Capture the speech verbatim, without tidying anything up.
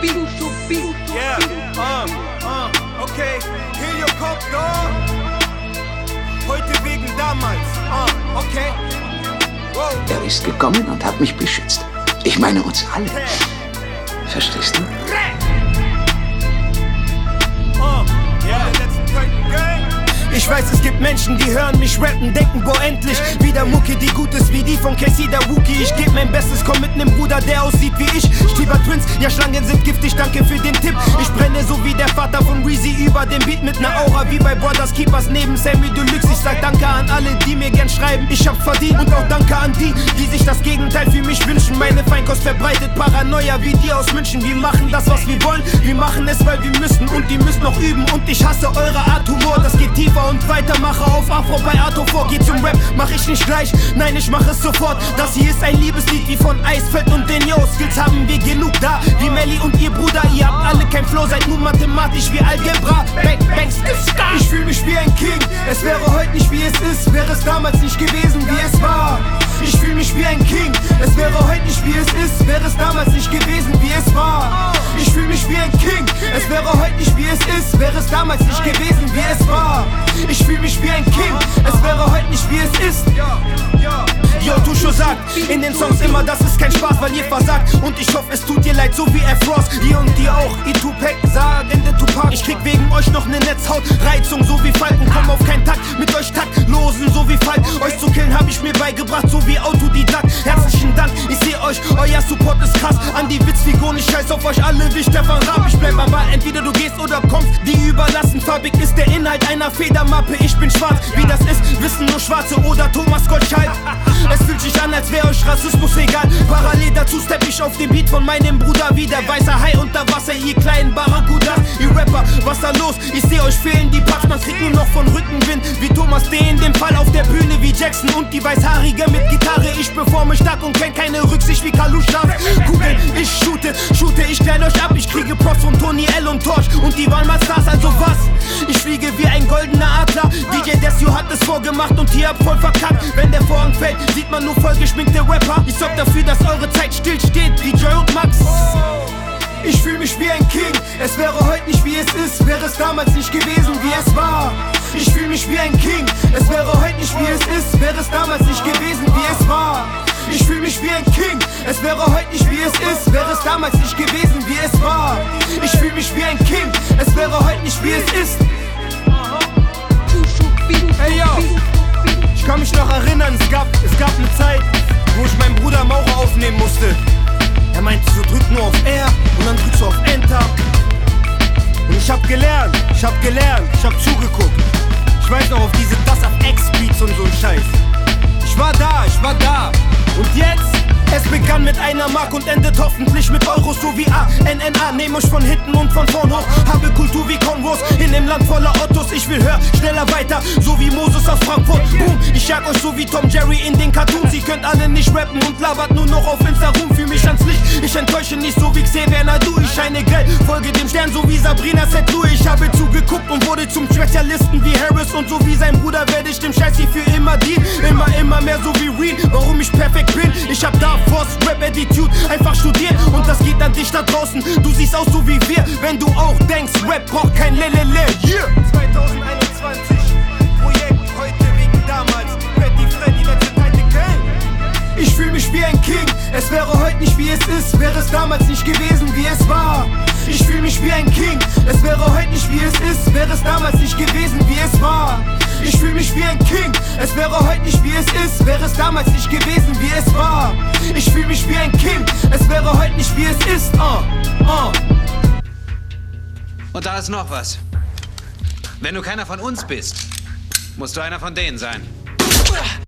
Yeah, uh, uh, okay, heal your Kopf, dog. Heute wegen damals, uh, okay. Wow. Er ist gekommen und hat mich beschützt. Ich meine uns alle. Verstehst du? Uh, yeah, letzten Köln, Gang. Ich weiß, es gibt Menschen, die hören mich rappen, denken, boah, endlich wieder Mucke, die gut ist wie die von Casey der Wookie. Ich geb mein Bestes, komm mit nem Bruder, der aussieht wie ich. Stieber Twins, ja, Schlangen sind giftig, danke für den Tipp. Ich brenne so wie der Vater von Reezy über den Beat mit ner Aura wie bei Brothers Keepers neben Sammy Deluxe. Ich sag danke an alle, die mir gern schreiben, ich hab's verdient. Und auch danke an die, die sich das Gegenteil für mich wünschen. Meine Feinkost verbreitet Paranoia wie die aus München. Wir machen das, was wir wollen, wir machen es, weil wir müssen. Und die müssen noch üben und ich hasse eure Art Humor. Das geht tiefer und weiter, mache auf Afro bei Arto vor. Geh zum Rap, mach ich nicht gleich, nein, ich mach es sofort. Das hier ist ein Liebeslied wie von Eisfeld und den Yo. Skills haben wir genug da, wie Melly und ihr Bruder. Ihr habt alle kein Flow, seid nur mathematisch wie Algebra. Bang, bang, skisska. Ich fühl mich wie ein King, es wäre heute nicht wie es ist, wäre es damals nicht gewesen wie es war. Ich fühl mich wie ein King, es wäre heute nicht wie es ist, wäre es damals nicht gewesen wie es war. Ich fühl mich wie ein King, es wäre heute nicht wie es ist, wäre es damals nicht gewesen wie es war. Ich fühl mich wie ein King, es wäre heute nicht wie es ist. Yo, Tusho sagt in den Songs immer, das ist kein Spaß, weil ihr versagt. Und ich hoffe, es tut dir leid, so wie F. Ross. Ihr und ihr auch, ihr Tupac, sagende Tupac. Ich krieg wegen euch noch ne Netzhautreizung, so wie Falken. Komm auf keinen Takt, mit euch taktlosen, so wie Falk. Euch zu killen hab ich mir beigebracht, so wie Autodidakt. Herzlichen Dank, ich seh euch, euer Support ist krass. An die Witzfiguren, ich scheiß auf euch alle wie Stefan Raab. Ich bleib aber entweder du gehst oder kommst, die überlassen. Farbig ist der Inhalt einer Federmappe. Ich bin schwarz, wie das ist, wissen nur Schwarze oder Thomas Gottschalk. Es fühlt sich an, als wäre euch Rassismus egal. Parallel dazu stepp ich auf den Beat von meinem Bruder wie der weiße Hai unter Wasser, ihr kleinen Barracudas. Ihr Rapper, was da los? Ich seh euch fehlen die Parts, man kriegt nur noch von Rückenwind. Wie Thomas D. in dem Fall auf der Bühne wie Jackson und die Weißhaarige mit Gitarre. Ich performe stark und kenn keine Rücksicht wie Kaluschas. Kugeln, ich shoote, shoote, ich klein euch ab. Ich kriege Props von Tony L. und Torch und die waren mal Stars, also was? Ich fliege wie ein goldener Adler. D J Desio hat es vorgemacht und ihr habt voll verkackt. Wenn der Vorhang fällt, sieht man nur vollgeschminkte Rapper. Ich sorg dafür, dass eure Zeit stillsteht, wie Joy und Max. Ich fühl mich wie ein King, es wäre heute nicht wie es ist, wäre es damals nicht gewesen wie es war. Ich fühl mich wie ein King, es wäre heute nicht wie es ist, wäre es damals nicht gewesen wie es war. Ich fühl mich wie ein King, es wäre heute nicht wie es ist, wäre es damals nicht gewesen wie es war. Ich fühl mich wie ein King, es wäre heute nicht wie es ist. Hey yo, ich kann mich noch erinnern, es gab, es gab eine Zeit, wo ich meinen Bruder Maurer aufnehmen musste. Er meinte so, drück nur auf R und dann drückst du auf Enter. Und ich hab gelernt, ich hab gelernt, ich hab zugeguckt. Ich weiß noch auf diese Das auf X-Beats und so ein Scheiß. Ich war da, ich war da. Und jetzt? Es begann mit einer Mark und endet hoffentlich mit Euros, so wie A N N A. Nehm euch von hinten und von vorn hoch, habe Kultur wie Convos in dem Land voller Ottos. Ich will höher, schneller weiter, so wie Moses aus Frankfurt. Boom, ich jag euch so wie Tom Jerry in den Cartoons. Ihr könnt alle nicht rappen und labert nur noch auf Insta rum. Fühl mich ans Licht, ich enttäusche nicht so wie Xavier Nadu. Ich scheine grell, folge dem Stern so wie Sabrina Setlou. Ich habe zugeguckt und wurde zum Spezialisten wie Harris. Und so wie sein Bruder werde ich dem Scheiß hier für immer dienen. Immer, immer mehr so wie Real, warum ich perfekt bin. Ich hab da Force, Rap Attitude, einfach studiert. Und das geht an dich da draußen, du siehst aus so wie wir. Wenn du auch denkst, Rap braucht kein Lelele. Yeah! zwanzig einundzwanzig, Projekt heute wegen damals. Freddy, Freddy, letzte Teil der Gang. Ich fühl mich wie ein King, es wäre heute nicht wie es ist, wäre es damals nicht gewesen wie es war. Ich fühl mich wie ein King, es wäre heute nicht wie es ist, wäre es damals nicht gewesen wie es war. Ich fühl mich wie ein King, es wäre heute nicht wie es ist, wäre es damals nicht gewesen wie es war. Ich fühl mich wie ein King, es wäre heute nicht wie es ist. Uh, uh. Und da ist noch was. Wenn du keiner von uns bist, musst du einer von denen sein.